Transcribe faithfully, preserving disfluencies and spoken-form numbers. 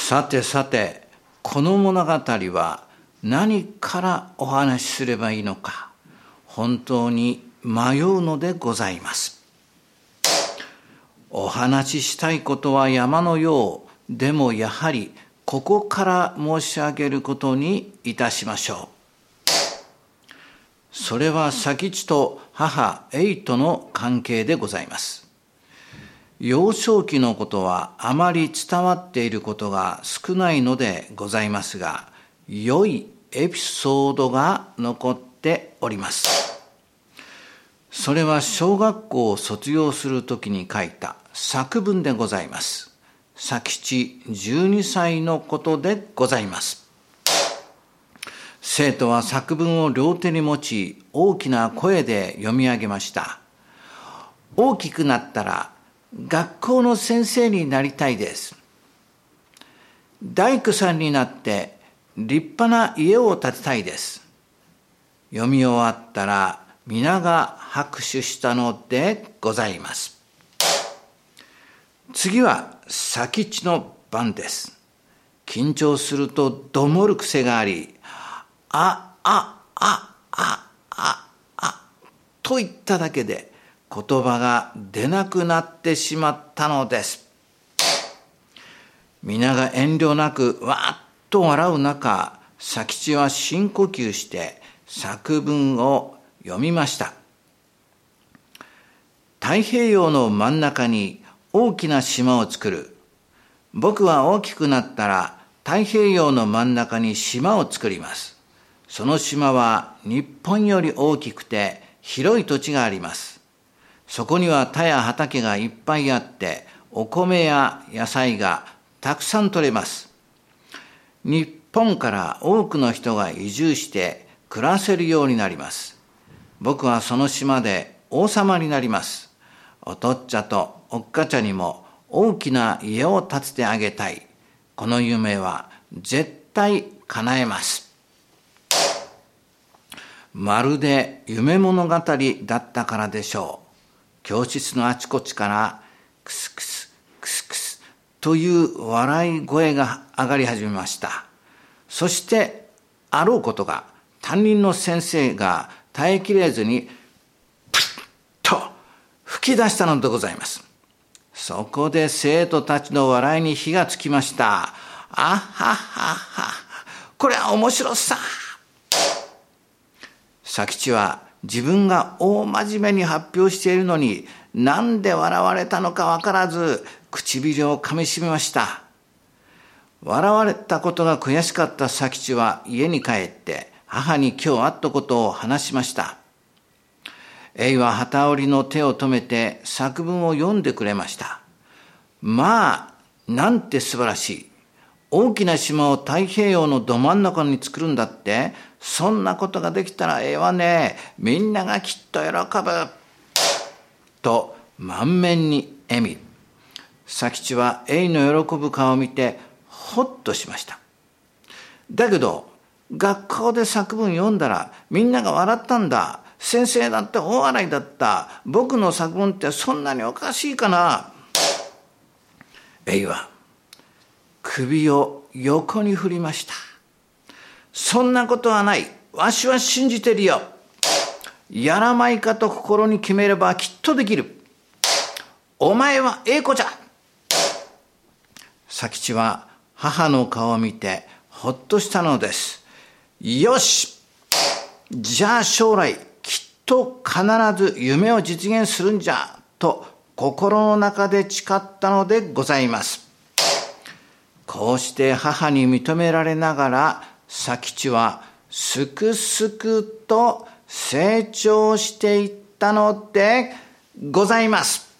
さてさて、この物語は何からお話しすればいいのか、本当に迷うのでございます。お話ししたいことは山のようでも、やはりここから申し上げることにいたしましょう。それは佐吉と母エイとの関係でございます。幼少期のことはあまり伝わっていることが少ないのでございますが、良いエピソードが残っております。それは小学校を卒業するときに書いた作文でございます。佐吉じゅうにさいのことでございます。生徒は作文を両手に持ち、大きな声で読み上げました。大きくなったら学校の先生になりたいです。大工さんになって立派な家を建てたいです。読み終わったら皆が拍手したのでございます。次は佐吉の番です。緊張するとどもる癖があり、あ、あ、あ、あ、あ、あ、と言っただけで言葉が出なくなってしまったのです。皆が遠慮なくわーっと笑う中、佐吉は深呼吸して作文を読みました。太平洋の真ん中に大きな島を作る。僕は大きくなったら太平洋の真ん中に島を作ります。その島は日本より大きくて広い土地があります。そこには田や畑がいっぱいあって、お米や野菜がたくさん取れます。日本から多くの人が移住して暮らせるようになります。僕はその島で王様になります。おとっちゃとおっかちゃにも大きな家を建ててあげたい。この夢は絶対叶えます。まるで夢物語だったからでしょう。教室のあちこちからクスクスクスクスという笑い声が上がり始めました。そしてあろうことが、担任の先生が耐えきれずにプッと吹き出したのでございます。そこで生徒たちの笑いに火がつきました。あははは、これは面白さ。佐吉は自分が大真面目に発表しているのに、なんで笑われたのかわからず唇をかみしめました。笑われたことが悔しかった佐吉は家に帰って母に今日あったことを話しました。エイは旗織りの手を止めて作文を読んでくれました。まあ、なんて素晴らしい。大きな島を太平洋のど真ん中に作るんだって。そんなことができたらええわね。みんながきっと喜ぶ。と満面に笑み、佐吉はエイの喜ぶ顔を見てほっとしました。だけど学校で作文読んだらみんなが笑ったんだ。先生だって大笑いだった。僕の作文ってそんなにおかしいかな。エイは首を横に振りました。そんなことはない。わしは信じてるよ。やらまいかと心に決めればきっとできる。お前はええ子じゃ。佐吉は母の顔を見てほっとしたのです。よし、じゃあ将来きっと必ず夢を実現するんじゃと心の中で誓ったのでございます。こうして母に認められながら佐吉はすくすくと成長していったのでございます。